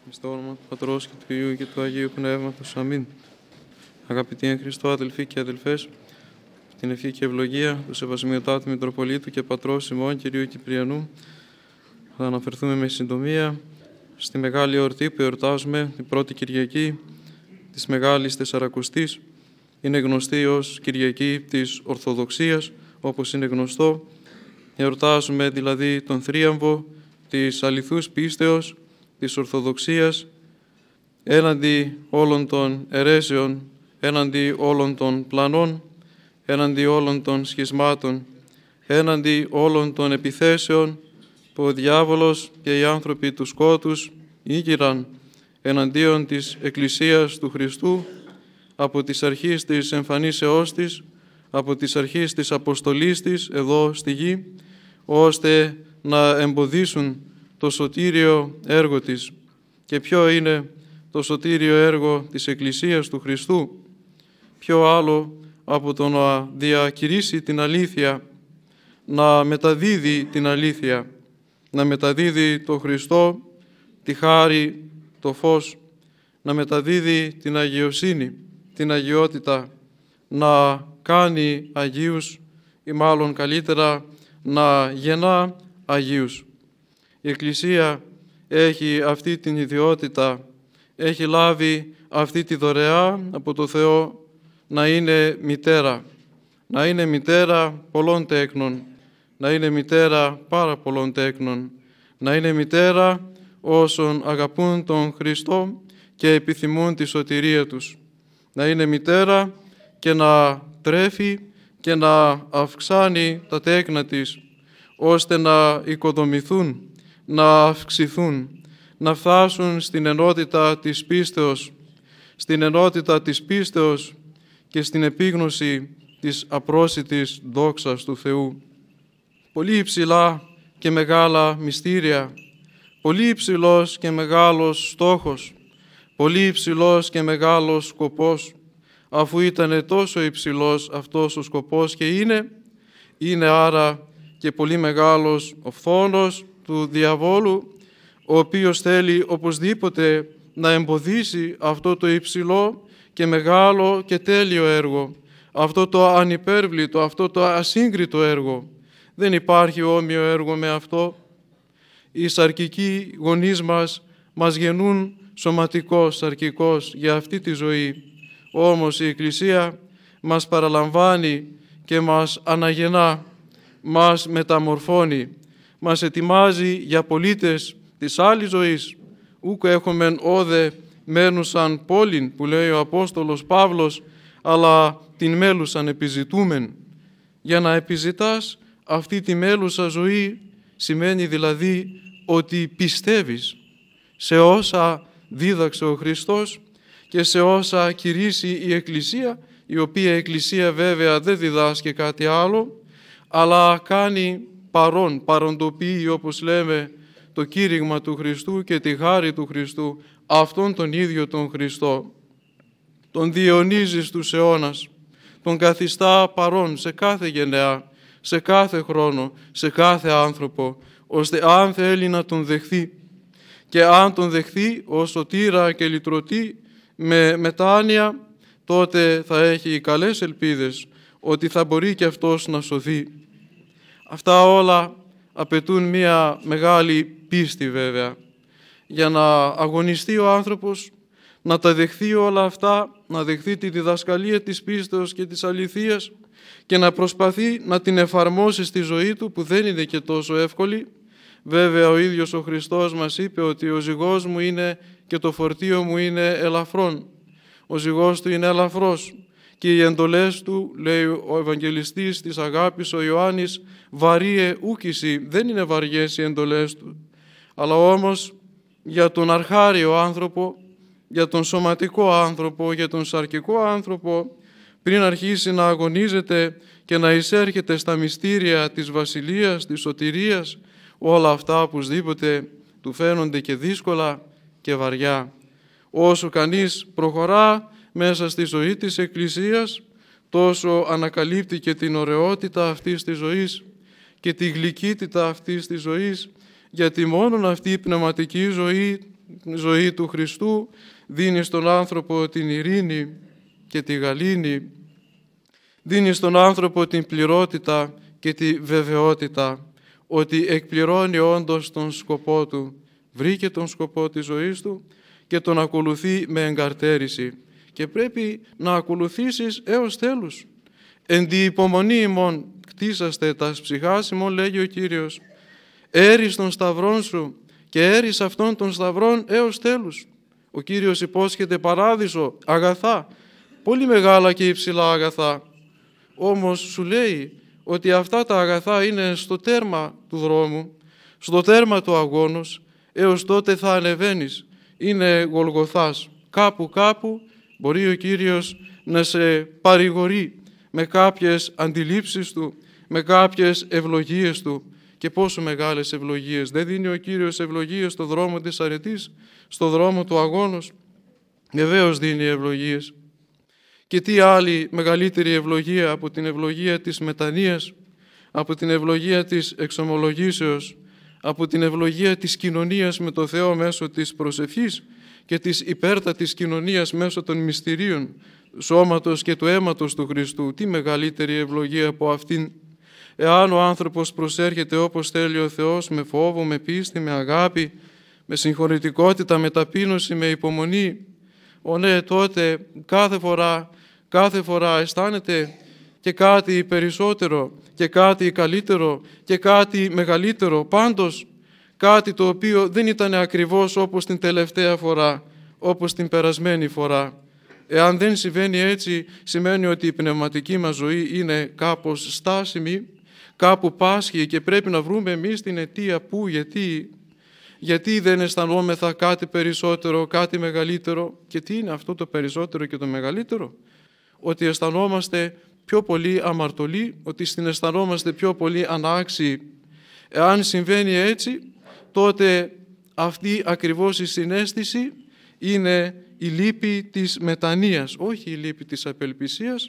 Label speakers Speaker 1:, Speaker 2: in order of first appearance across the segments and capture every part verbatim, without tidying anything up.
Speaker 1: Στο όνομα του Πατρός και του Υιού και του Αγίου Πνεύματος. Αμήν. Αγαπητοί εν Χριστώ αδελφοί και αδελφές, την ευχή και ευλογία του Σεβασμιωτάτου Μητροπολίτου και Πατρός ημών Κυρίου Κυπριανού, θα αναφερθούμε με συντομία στη μεγάλη εορτή που εορτάζουμε την πρώτη Κυριακή της Μεγάλης Τεσσαρακοστής. Είναι γνωστή ως Κυριακή της Ορθοδοξίας, όπως είναι γνωστό. Εορτάζουμε δηλαδή τον θρίαμβο της αληθούς πίστεως, της Ορθοδοξίας, έναντι όλων των αιρέσεων, έναντι όλων των πλανών, έναντι όλων των σχισμάτων, έναντι όλων των επιθέσεων που ο διάβολος και οι άνθρωποι του σκότους ήγηραν εναντίον της Εκκλησίας του Χριστού από τις αρχής της εμφανίσεώς της, από τις αρχής της αποστολής της εδώ στη γη, ώστε να εμποδίσουν το σωτήριο έργο της. Και ποιο είναι το σωτήριο έργο της Εκκλησίας του Χριστού? Ποιο άλλο από το να διακηρύσει την αλήθεια, να μεταδίδει την αλήθεια, να μεταδίδει το Χριστό, τη χάρη, το φως, να μεταδίδει την αγιοσύνη, την αγιότητα, να κάνει αγίους ή μάλλον καλύτερα να γεννά αγίους. Η Εκκλησία έχει αυτή την ιδιότητα, έχει λάβει αυτή τη δωρεά από το Θεό να είναι μητέρα, να είναι μητέρα πολλών τέκνων, να είναι μητέρα πάρα πολλών τέκνων, να είναι μητέρα όσων αγαπούν τον Χριστό και επιθυμούν τη σωτηρία τους, να είναι μητέρα και να τρέφει και να αυξάνει τα τέκνα της, ώστε να οικοδομηθούν, να αυξηθούν, να φτάσουν στην ενότητα της πίστεως, στην ενότητα της πίστεως και στην επίγνωση της απρόσιτης δόξας του Θεού. Πολύ υψηλά και μεγάλα μυστήρια, πολύ υψηλός και μεγάλος στόχος, πολύ υψηλός και μεγάλος σκοπός. Αφού ήταν τόσο υψηλός αυτός ο σκοπός και είναι, είναι άρα και πολύ μεγάλος ο φθόνος του διαβόλου, ο οποίος θέλει οπωσδήποτε να εμποδίσει αυτό το υψηλό και μεγάλο και τέλειο έργο, αυτό το ανυπέρβλητο, αυτό το ασύγκριτο έργο. Δεν υπάρχει όμοιο έργο με αυτό. Οι σαρκικοί γονείς μας μας γεννούν σωματικός, σαρκικός για αυτή τη ζωή. Όμως η Εκκλησία μας παραλαμβάνει και μας αναγεννά, μας μεταμορφώνει, μας ετοιμάζει για πολίτες της άλλης ζωής. Ούκ έχομεν όδε μένουσαν πόλην, που λέει ο Απόστολος Παύλος, αλλά την μέλουσαν επιζητούμεν. Για να επιζητάς αυτή τη μέλουσα ζωή σημαίνει δηλαδή ότι πιστεύεις σε όσα δίδαξε ο Χριστός και σε όσα κηρύσσει η Εκκλησία, η οποία Εκκλησία βέβαια δεν διδάσκει κάτι άλλο, αλλά κάνει παρόν, παροντοποιεί, όπως λέμε, το κήρυγμα του Χριστού και τη χάρη του Χριστού, αυτόν τον ίδιο τον Χριστό. Τον διαιωνίζει στους αιώνας, τον καθιστά παρόν σε κάθε γενεά, σε κάθε χρόνο, σε κάθε άνθρωπο, ώστε αν θέλει να τον δεχθεί και αν τον δεχθεί ως σωτήρα και λυτρωτή με μετάνοια, τότε θα έχει καλές ελπίδες ότι θα μπορεί και αυτός να σωθεί. Αυτά όλα απαιτούν μία μεγάλη πίστη βέβαια, για να αγωνιστεί ο άνθρωπος, να τα δεχθεί όλα αυτά, να δεχθεί τη διδασκαλία της πίστεως και της αληθείας και να προσπαθεί να την εφαρμόσει στη ζωή του, που δεν είναι και τόσο εύκολη. Βέβαια ο ίδιος ο Χριστός μας είπε ότι ο ζυγός μου είναι και το φορτίο μου είναι ελαφρόν. Ο ζυγός του είναι ελαφρός και οι εντολές του, λέει ο Ευαγγελιστής της αγάπης ο Ιωάννης, βαρύε ούκηση, δεν είναι βαριές οι εντολές του. Αλλά όμως για τον αρχάριο άνθρωπο, για τον σωματικό άνθρωπο, για τον σαρκικό άνθρωπο, πριν αρχίσει να αγωνίζεται και να εισέρχεται στα μυστήρια της βασιλείας, της σωτηρίας, όλα αυτά οπωσδήποτε του φαίνονται και δύσκολα και βαριά. Όσο κανείς προχωρά μέσα στη ζωή της Εκκλησίας, τόσο ανακαλύπτει και την ωραιότητα αυτής της ζωής και τη γλυκύτητα αυτής της ζωής, γιατί μόνον αυτή η πνευματική ζωή ζωή του Χριστού δίνει στον άνθρωπο την ειρήνη και τη γαλήνη, δίνει στον άνθρωπο την πληρότητα και τη βεβαιότητα ότι εκπληρώνει όντως τον σκοπό του, βρήκε τον σκοπό της ζωής του και τον ακολουθεί με εγκαρτέρηση. Και πρέπει να ακολουθήσεις έως τέλους. Εν τη υπομονή ημών κτίσαστε τας ψυχάς ημών, λέγει ο Κύριος. Έρεις τον σταυρόν σου και έρεις αυτόν τον σταυρόν έως τέλους. Ο Κύριος υπόσχεται παράδεισο, αγαθά, πολύ μεγάλα και υψηλά αγαθά. Όμως σου λέει ότι αυτά τα αγαθά είναι στο τέρμα του δρόμου, στο τέρμα του αγώνος, έως τότε θα ανεβαίνεις. Είναι Γολγοθάς. Κάπου κάπου μπορεί ο Κύριος να σε παρηγορεί με κάποιες αντιλήψεις Του, με κάποιες ευλογίες Του. Και πόσο μεγάλες ευλογίες. Δεν δίνει ο Κύριος ευλογίες στο δρόμο της αρετής, στο δρόμο του αγώνος. Βεβαίως δίνει ευλογίες. Και τι άλλη μεγαλύτερη ευλογία από την ευλογία της μετανοίας, από την ευλογία της εξομολογήσεως, από την ευλογία της κοινωνίας με το Θεό μέσω της προσευχής και της υπέρτατης κοινωνίας μέσω των μυστηρίων σώματος και του αίματος του Χριστού. Τι μεγαλύτερη ευλογία από αυτήν. Εάν ο άνθρωπος προσέρχεται όπως θέλει ο Θεός, με φόβο, με πίστη, με αγάπη, με συγχωρητικότητα, με ταπείνωση, με υπομονή, ο ναι, τότε κάθε φορά, κάθε φορά αισθάνεται και κάτι περισσότερο και κάτι καλύτερο και κάτι μεγαλύτερο, πάντως κάτι το οποίο δεν ήταν ακριβώς όπως την τελευταία φορά, όπως την περασμένη φορά. Εάν δεν συμβαίνει έτσι, σημαίνει ότι η πνευματική μας ζωή είναι κάπως στάσιμη, κάπου πάσχει και πρέπει να βρούμε εμείς την αιτία πού, γιατί, γιατί δεν αισθανόμεθα κάτι περισσότερο, κάτι μεγαλύτερο. Και τι είναι αυτό το περισσότερο και το μεγαλύτερο? Ότι αισθανόμαστε πιο πολύ αμαρτωλοί, ότι συναισθανόμαστε πιο πολύ ανάξιοι. Εάν συμβαίνει έτσι, τότε αυτή ακριβώς η συναίσθηση είναι η λύπη της μετανοίας, όχι η λύπη της απελπισίας,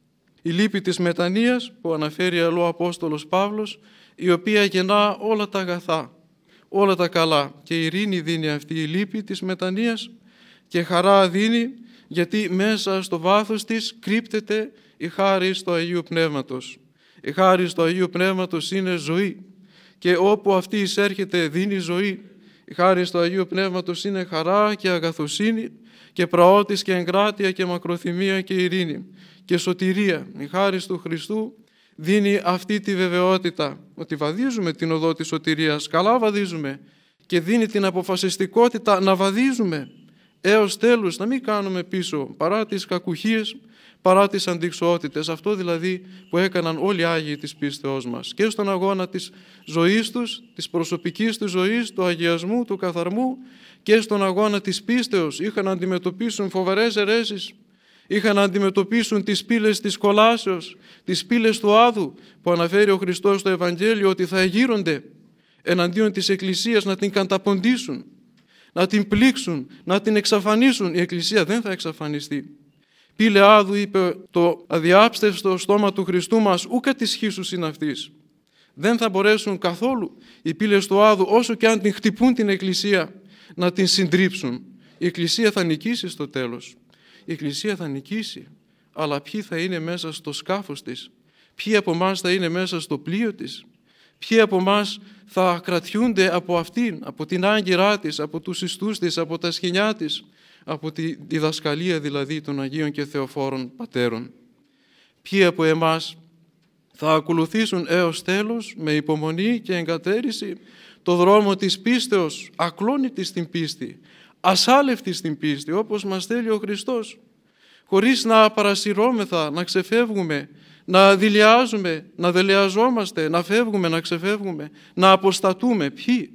Speaker 1: η λύπη της μετανοίας που αναφέρει αλλού ο Απόστολος Παύλος, η οποία γεννά όλα τα αγαθά, όλα τα καλά, και η ειρήνη δίνει αυτή η λύπη της μετανοίας και χαρά δίνει, γιατί μέσα στο βάθος της κρύπτεται η χάρη του Αγίου Πνεύματος. Η χάρη του Αγίου Πνεύματος είναι ζωή και όπου αυτή εισέρχεται δίνει ζωή. Η χάρη του Αγίου Πνεύματος είναι χαρά και αγαθοσύνη και πραότης και εγκράτεια και μακροθυμία και ειρήνη και σωτηρία. Η χάρη του Χριστού δίνει αυτή τη βεβαιότητα ότι βαδίζουμε την οδό της σωτηρίας, καλά βαδίζουμε, και δίνει την αποφασιστικότητα να βαδίζουμε έως τέλους, να μην κάνουμε πίσω παρά τις κακουχίες, παρά τις αντιξοότητες. Αυτό δηλαδή που έκαναν όλοι οι Άγιοι της πίστεώς μας και στον αγώνα της ζωής τους, της προσωπικής τους ζωής, του αγιασμού, του καθαρμού, και στον αγώνα της πίστεως. Είχαν να αντιμετωπίσουν φοβερές αιρέσεις, είχαν να αντιμετωπίσουν τις πύλες της κολάσεως, τις πύλες του Άδου που αναφέρει ο Χριστός στο Ευαγγέλιο ότι θα εγείρονται εναντίον της Εκκλησίας, να την καταποντήσουν, να την πλήξουν, να την εξαφανίσουν. Η Εκκλησία δεν θα εξαφανιστεί. Πύλε Άδου, είπε το αδιάψευστο στόμα του Χριστού μας, ούκα της χύσους είναι αυτής. Δεν θα μπορέσουν καθόλου οι πύλες του Άδου, όσο και αν την χτυπούν την Εκκλησία, να την συντρίψουν. Η Εκκλησία θα νικήσει στο τέλος. Η Εκκλησία θα νικήσει, αλλά ποιοι θα είναι μέσα στο σκάφος της, ποιοι από εμάς θα είναι μέσα στο πλοίο της, ποιοι από εμάς θα κρατιούνται από αυτήν, από την άγκυρά της, από τους ιστούς της, από τα σκηνιά της, από τη διδασκαλία δηλαδή των Αγίων και Θεοφόρων Πατέρων. Ποιοι από εμάς θα ακολουθήσουν έως τέλος με υπομονή και εγκατέρηση το δρόμο της πίστεως, ακλόνητη στην πίστη, ασάλευτη στην πίστη, όπως μας θέλει ο Χριστός, χωρίς να παρασυρώμεθα, να ξεφεύγουμε, να δειλιάζουμε, να δελεαζόμαστε, να φεύγουμε, να ξεφεύγουμε, να αποστατούμε. Ποιοι?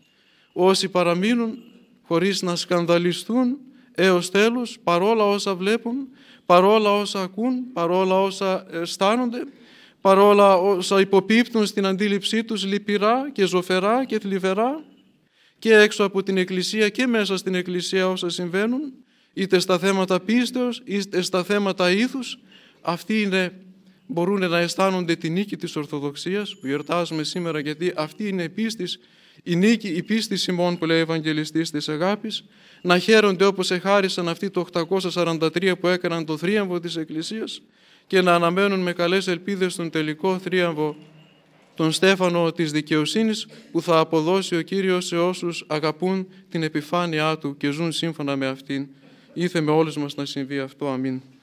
Speaker 1: Όσοι παραμείνουν χωρίς να σκανδαλιστούν έως τέλους, παρόλα όσα βλέπουν, παρόλα όσα ακούν, παρόλα όσα αισθάνονται, παρόλα όσα υποπίπτουν στην αντίληψή τους λυπηρά και ζωφερά και θλιβερά, και έξω από την Εκκλησία και μέσα στην Εκκλησία όσα συμβαίνουν, είτε στα θέματα πίστεως, είτε στα θέματα ήθους. Αυτοί είναι, μπορούν να αισθάνονται τη νίκη της Ορθοδοξίας που γιορτάζουμε σήμερα, γιατί αυτή είναι η πίστης Η νίκη, η πίστη Σιμών που λέει Ευαγγελιστής της αγάπης, να χαίρονται όπως εχάρισαν αυτοί το οκτακόσια σαράντα τρία που έκαναν το θρίαμβο της Εκκλησίας και να αναμένουν με καλές ελπίδες τον τελικό θρίαμβο, τον στέφανο της δικαιοσύνης που θα αποδώσει ο Κύριος σε όσους αγαπούν την επιφάνειά Του και ζουν σύμφωνα με αυτήν. Ήθε με όλους μας να συμβεί αυτό. Αμήν.